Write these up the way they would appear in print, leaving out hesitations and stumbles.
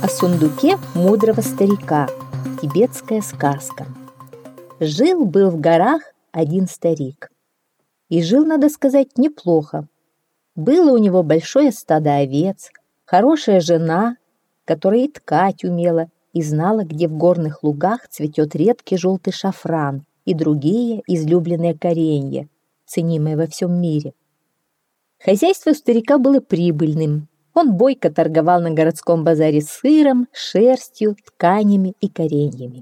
О сундуке мудрого старика. Тибетская сказка. Жил-был в горах один старик. И жил, надо сказать, неплохо. Было у него большое стадо овец, хорошая жена, которая и ткать умела, и знала, где в горных лугах цветет редкий желтый шафран и другие излюбленные коренья, ценимые во всем мире. Хозяйство у старика было прибыльным. Он бойко торговал на городском базаре сыром, шерстью, тканями и кореньями.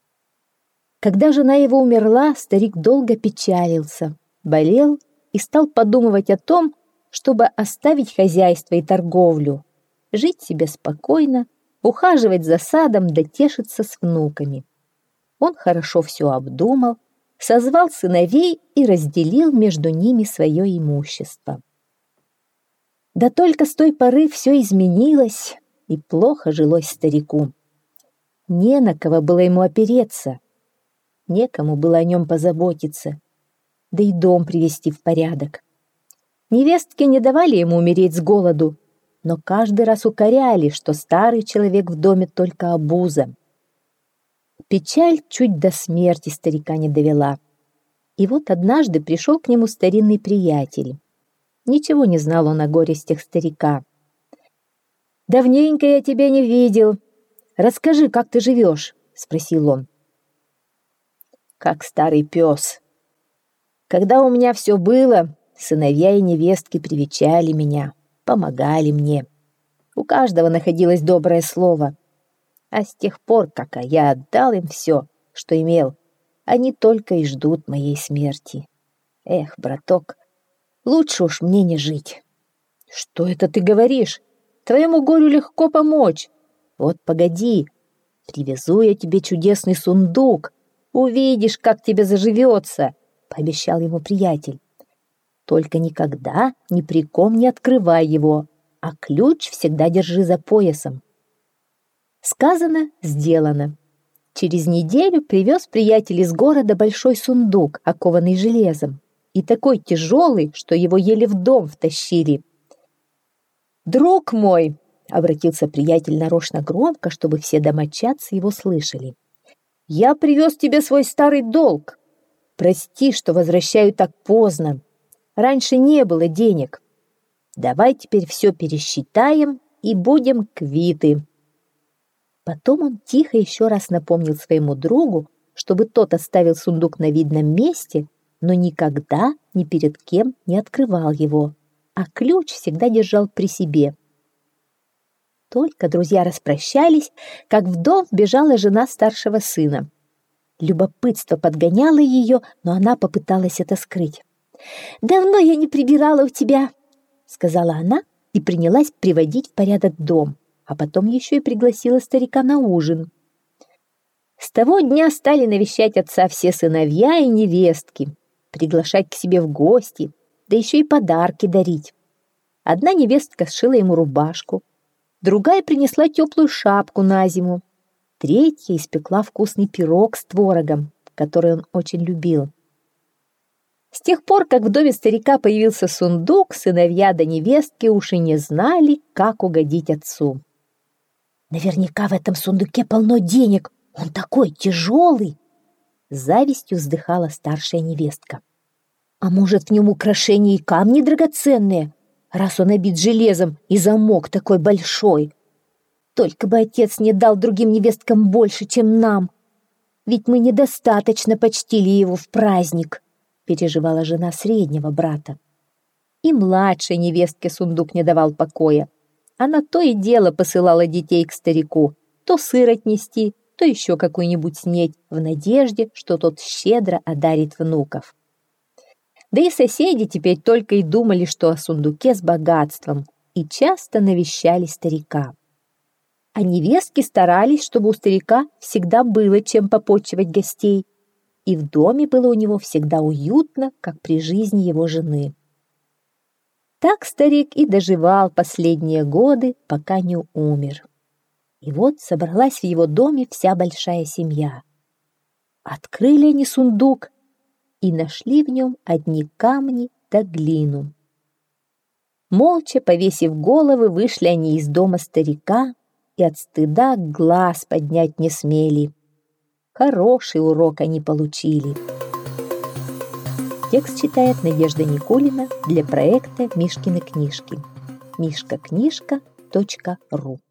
Когда жена его умерла, старик долго печалился, болел и стал подумывать о том, чтобы оставить хозяйство и торговлю, жить себе спокойно, ухаживать за садом да тешиться с внуками. Он хорошо все обдумал, созвал сыновей и разделил между ними свое имущество. Да только с той поры все изменилось, и плохо жилось старику. Не на кого было ему опереться, некому было о нем позаботиться, да и дом привести в порядок. Невестки не давали ему умереть с голоду, но каждый раз укоряли, что старый человек в доме только обуза. Печаль чуть до смерти старика не довела. И вот однажды пришел к нему старинный приятель. Ничего не знал он о горестях старика. «Давненько я тебя не видел. Расскажи, как ты живешь?» — спросил он. «Как старый пес. Когда у меня все было, сыновья и невестки привечали меня, помогали мне. У каждого находилось доброе слово. А с тех пор, как я отдал им все, что имел, они только и ждут моей смерти. Эх, браток, лучше уж мне не жить». «Что это ты говоришь? Твоему горю легко помочь. Вот погоди, привезу я тебе чудесный сундук. Увидишь, как тебе заживется», — пообещал ему приятель. «Только никогда ни при ком не открывай его, а ключ всегда держи за поясом». Сказано, сделано. Через неделю привез приятель из города большой сундук, окованный железом, и такой тяжелый, что его еле в дом втащили. «Друг мой!» — обратился приятель нарочно громко, чтобы все домочадцы его слышали. «Я привез тебе свой старый долг. Прости, что возвращаю так поздно. Раньше не было денег. Давай теперь все пересчитаем и будем квиты». Потом он тихо еще раз напомнил своему другу, чтобы тот оставил сундук на видном месте, но никогда ни перед кем не открывал его, а ключ всегда держал при себе. Только друзья распрощались, как в дом вбежала жена старшего сына. Любопытство подгоняло ее, но она попыталась это скрыть. «Давно я не прибирала у тебя», — сказала она и принялась приводить в порядок дом, а потом еще и пригласила старика на ужин. С того дня стали навещать отца все сыновья и невестки, приглашать к себе в гости, да еще и подарки дарить. Одна невестка сшила ему рубашку, другая принесла теплую шапку на зиму, третья испекла вкусный пирог с творогом, который он очень любил. С тех пор, как в доме старика появился сундук, сыновья да невестки уж и не знали, как угодить отцу. «Наверняка в этом сундуке полно денег, он такой тяжелый!» С завистью вздыхала старшая невестка. «А может, в нем украшения и камни драгоценные, раз он набит железом и замок такой большой? Только бы отец не дал другим невесткам больше, чем нам, ведь мы недостаточно почтили его в праздник», переживала жена среднего брата. И младшей невестке сундук не давал покоя. Она то и дело посылала детей к старику, то сыр отнести, то еще какую-нибудь снеть, в надежде, что тот щедро одарит внуков. Да и соседи теперь только и думали, что о сундуке с богатством, и часто навещали старика. А невестки старались, чтобы у старика всегда было чем попотчевать гостей, и в доме было у него всегда уютно, как при жизни его жены. Так старик и доживал последние годы, пока не умер. И вот собралась в его доме вся большая семья. Открыли они сундук и нашли в нем одни камни да глину. Молча, повесив головы, вышли они из дома старика, и от стыда глаз поднять не смели. Хороший урок они получили. Текст читает Надежда Никулина для проекта «Мишкины книжки». mishkaknижка.ру